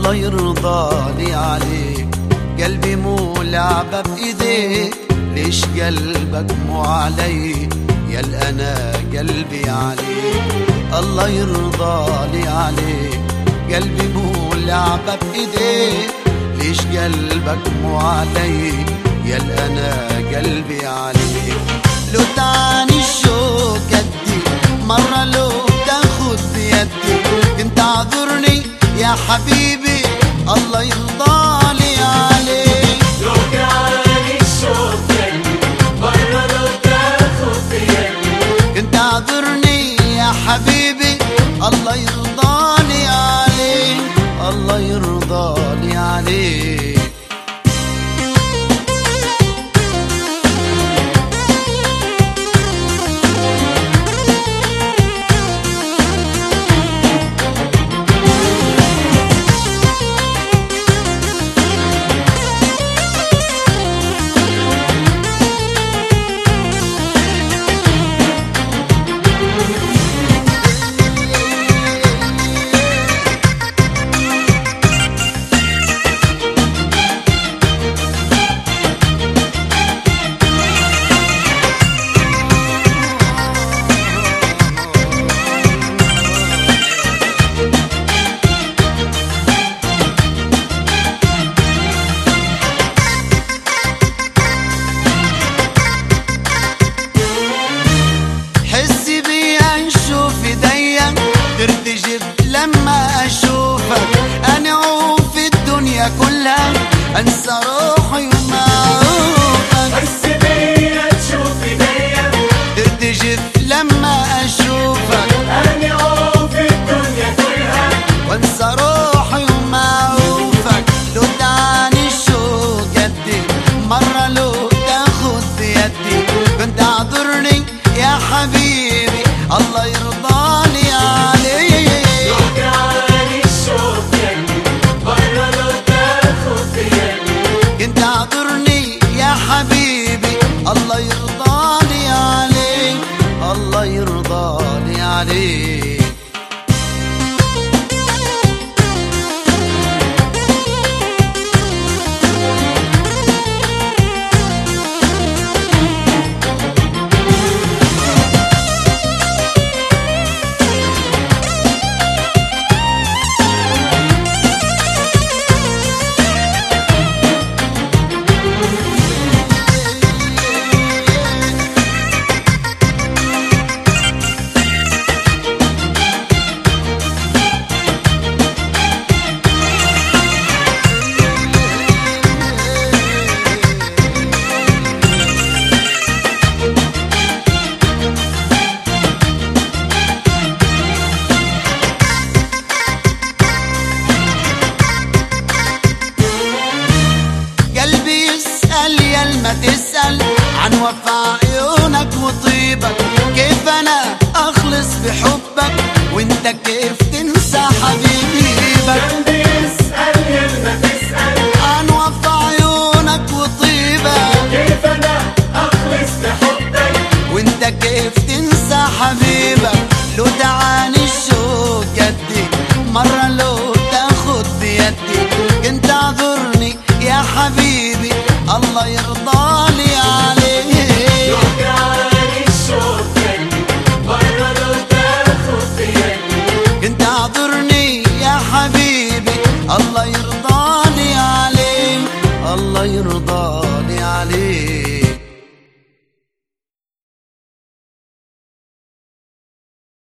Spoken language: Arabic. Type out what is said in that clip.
الله يرضى لي عليك. قلبي مو لعبة بإيديك، ليش قلبك مو علي؟ يال أنا قلبي عليك. الله يرضى لي عليك. قلبي مو لعبة بإيديك، ليش قلبك مو علي؟ يال أنا قلبي عليك. لو تعني الشوق قدي مرة، لو تاخد بيدي كنت اعذرني يا حبيبي. الله يرضى لي عليك. لو تعني الشوق قدي مرة، لو تاخد بيدي كنت اعذرني يا حبيبي. الله يرضى لي عليك. الله يرضى لي عليك. ترتجف لما اشوفك، انا عوف الدنيا كلها انسى روحي ومعروفك. حس بيا تشوف ايديا، ترتجف لما اشوفك، انا عوف الدنيا كلها وانسى روحي ومعروفك. لو تعني الشوق قدي مرة، لو تاخد بيدي كنت اعذرني يا حبيبي. الله يرضى لي عليك. لو تعني الشوق قدي مرة، لو تاخد بيدي كنت اعذرني يا حبيبي. الله يرضى لي عليك. الله يرضى لي عليك. ما تسأل عن وفاء عيونك وطيبك، كيف انا اخلص بحبك وانت كيف تنسى حبيبك.